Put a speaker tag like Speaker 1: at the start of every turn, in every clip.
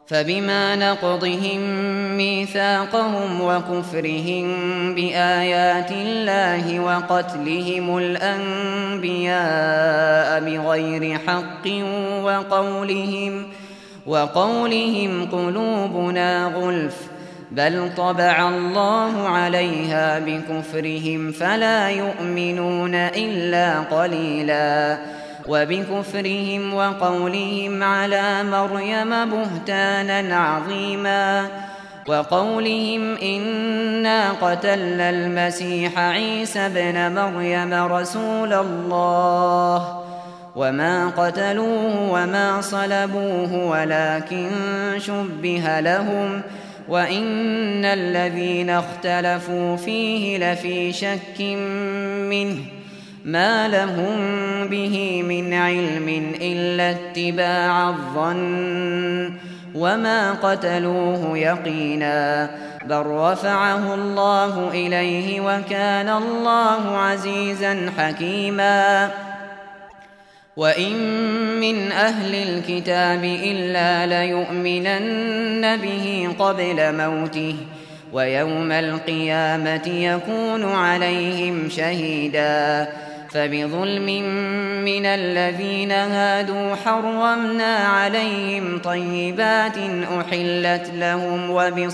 Speaker 1: فبما نقضهم ميثاقهم وكفرهم بآيات الله وقتلهم الأنبياء بغير حق وقولهم قلوبنا غلف بل طبع الله عليها بكفرهم فلا يؤمنون إلا قليلا وبكفرهم وقولهم على مريم بهتانا عظيما وقولهم إنا قتلنا المسيح عيسى ابن مريم رسول الله وما قتلوه وما صلبوه ولكن شبه لهم وإن الذين اختلفوا فيه لفي شك منه ما لهم به من علم إلا اتباع الظن وما قتلوه يقينا بل رفعه الله إليه وكان الله عزيزا حكيما وإن من أهل الكتاب إلا ليؤمنن به قبل موته ويوم القيامة يكون عليهم شهيدا فبظلم من الذين هادوا حرمنا عليهم طيبات أحلت لهم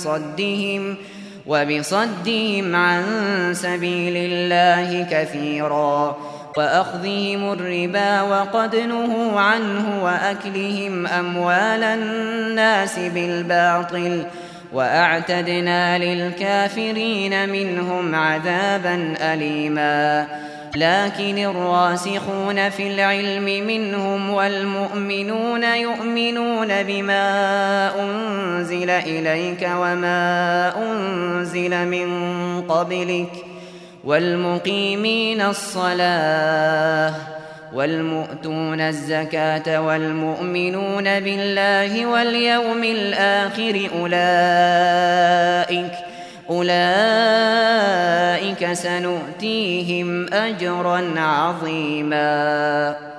Speaker 1: وبصدهم عن سبيل الله كثيرا وأخذهم الربا وقد نهوا عنه وأكلهم أموال الناس بالباطل وأعتدنا للكافرين منهم عذابا أليما لكن الراسخون في العلم منهم والمؤمنون يؤمنون بما أنزل إليك وما أنزل من قبلك والمقيمين الصلاة والمؤتون الزكاة والمؤمنون بالله واليوم الآخر أولئك سنؤتيهم أجرا عظيما.